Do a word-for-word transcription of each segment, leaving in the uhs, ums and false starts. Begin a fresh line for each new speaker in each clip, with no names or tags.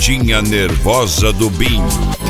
Carretinha nervosa do Binho.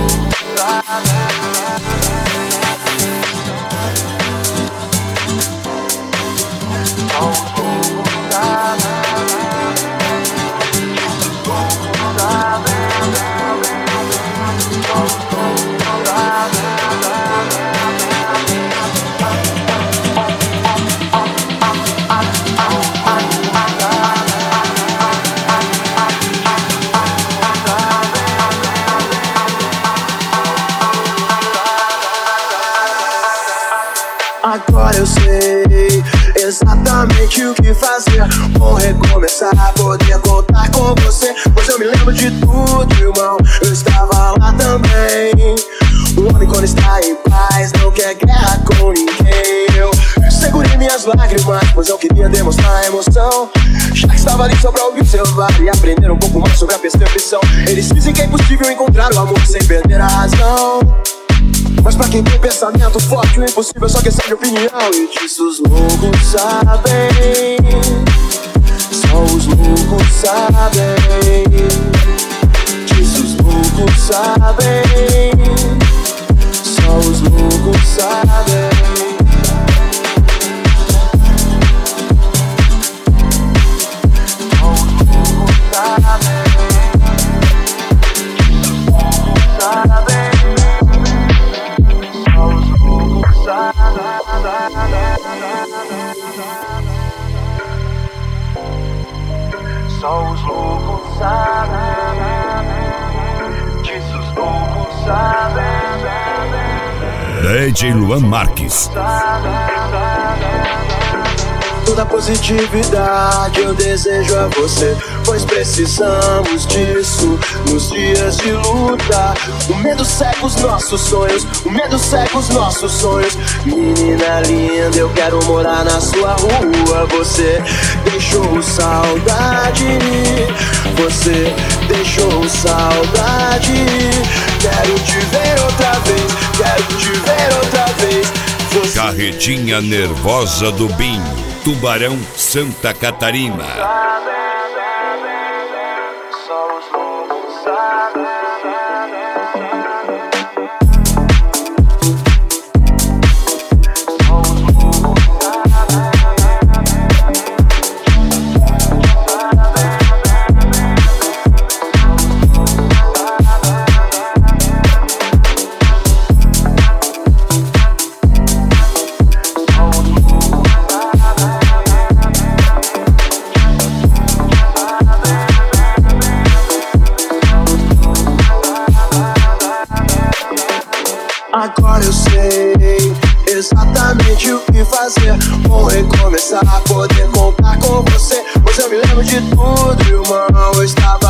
Agora eu sei exatamente o que fazer. Vou recomeçar, poder contar com você. Pois eu me lembro de tudo, irmão. Eu estava lá também. Um homem quando está em paz não quer guerra com ninguém. Eu segurei minhas lágrimas, pois eu queria demonstrar a emoção. Já que estava ali só pra observar e aprender um pouco mais sobre a percepção. Eles dizem que é impossível encontrar o amor sem perder a razão. Mas pra quem tem pensamento forte, o impossível é só questão de opinião. E disso os loucos sabem, só os loucos sabem. Disso os loucos sabem, só os loucos sabem. Só os loucos sabem, disso os loucos sabem.
D J Luan Marques.
Toda positividade eu desejo a você, pois precisamos disso nos dias de luta. O medo cega os nossos sonhos, o medo cega os nossos sonhos. Menina linda, eu quero morar na sua rua. Você deixou saudade, você deixou saudade. Quero te ver outra vez, quero te ver outra vez. Você...
Carretinha nervosa do Binho, Tubarão, Santa Catarina.
Só os loucos sabem. Agora eu sei exatamente o que fazer. Vou recomeçar, poder contar com você. Pois eu me lembro de tudo, irmão. Eu estava